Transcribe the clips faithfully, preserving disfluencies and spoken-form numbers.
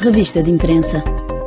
Revista de Imprensa.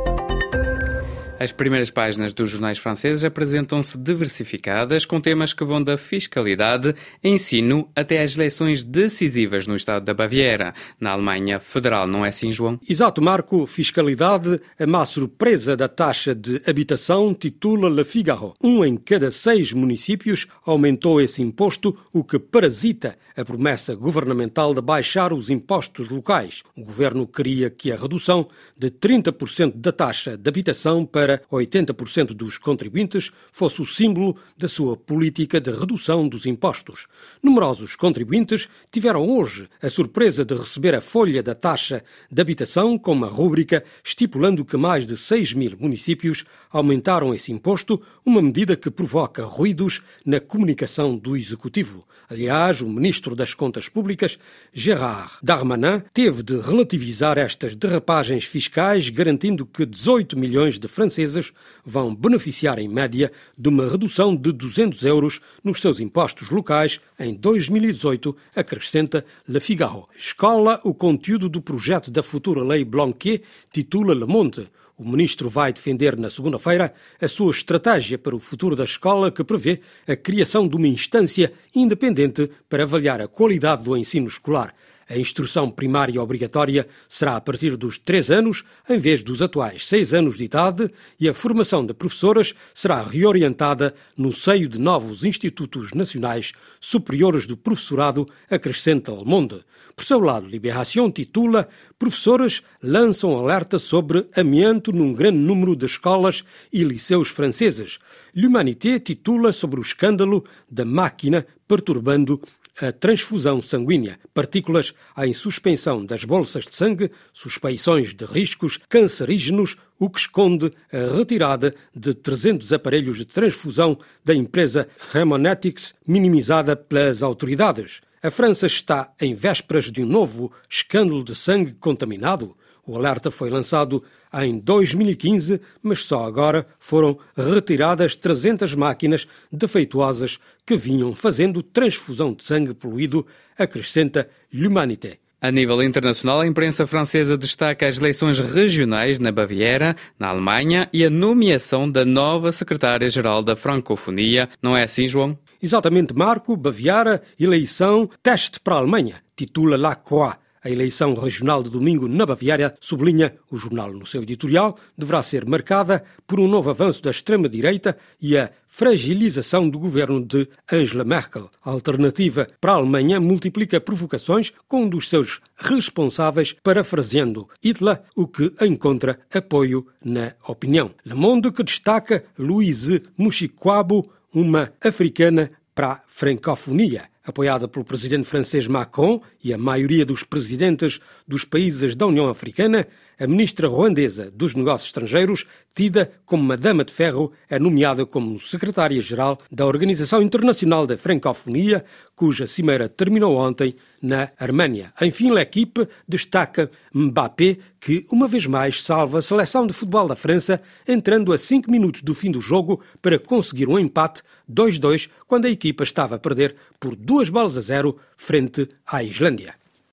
As primeiras páginas dos jornais franceses apresentam-se diversificadas, com temas que vão da fiscalidade, ensino, até às eleições decisivas no estado da Baviera. Na Alemanha Federal, não é assim, João? Exato, Marco. Fiscalidade, a má surpresa da taxa de habitação, titula Le Figaro. Um em cada seis municípios aumentou esse imposto, o que parasita a promessa governamental de baixar os impostos locais. O governo queria que a redução de trinta por cento da taxa de habitação para oitenta por cento dos contribuintes fosse o símbolo da sua política de redução dos impostos. Numerosos contribuintes tiveram hoje a surpresa de receber a folha da taxa de habitação com uma rúbrica estipulando que mais de seis mil municípios aumentaram esse imposto, uma medida que provoca ruídos na comunicação do Executivo. Aliás, o ministro das Contas Públicas, Gérald Darmanin, teve de relativizar estas derrapagens fiscais, garantindo que dezoito milhões de franceses vão beneficiar, em média, de uma redução de duzentos euros nos seus impostos locais em dois mil e dezoito, acrescenta Le Figaro. Escola, o conteúdo do projeto da futura lei Blanquet, titula Le Monde. O ministro vai defender na segunda-feira a sua estratégia para o futuro da escola, que prevê a criação de uma instância independente para avaliar a qualidade do ensino escolar. A instrução primária obrigatória será a partir dos três anos, em vez dos atuais seis anos de idade, e a formação de professoras será reorientada no seio de novos institutos nacionais superiores do professorado, acrescenta Le Monde. Por seu lado, Libération titula «Professores lançam alerta sobre amianto num grande número de escolas e liceus franceses». L'Humanité titula sobre o escândalo da máquina perturbando a transfusão sanguínea, partículas em suspensão das bolsas de sangue, suspeições de riscos cancerígenos, o que esconde a retirada de trezentos aparelhos de transfusão da empresa Haemonetics, minimizada pelas autoridades. A França está em vésperas de um novo escândalo de sangue contaminado. O alerta foi lançado em dois mil e quinze, mas só agora foram retiradas trezentas máquinas defeituosas que vinham fazendo transfusão de sangue poluído, acrescenta L'Humanité. A nível internacional, a imprensa francesa destaca as eleições regionais na Baviera, na Alemanha, e a nomeação da nova secretária-geral da Francofonia. Não é assim, João? Exatamente, Marco. Baviera, eleição, teste para a Alemanha, titula La Croix. A eleição regional de domingo na Baviera, sublinha o jornal no seu editorial, deverá ser marcada por um novo avanço da extrema-direita e a fragilização do governo de Angela Merkel. A alternativa para a Alemanha multiplica provocações com um dos seus responsáveis parafraseando Hitler, o que encontra apoio na opinião. Le Monde, que destaca Louise Mushikwabo, uma africana para a francofonia. Apoiada pelo presidente francês Macron e a maioria dos presidentes dos países da União Africana, a ministra ruandesa dos Negócios Estrangeiros, tida como uma dama de ferro, é nomeada como secretária-geral da Organização Internacional da Francofonia, cuja cimeira terminou ontem na Arménia. Enfim, l'Équipe destaca Mbappé, que uma vez mais salva a seleção de futebol da França, entrando a cinco minutos do fim do jogo para conseguir um empate dois a dois, quando a equipa estava a perder por duas bolas a zero frente à Islândia.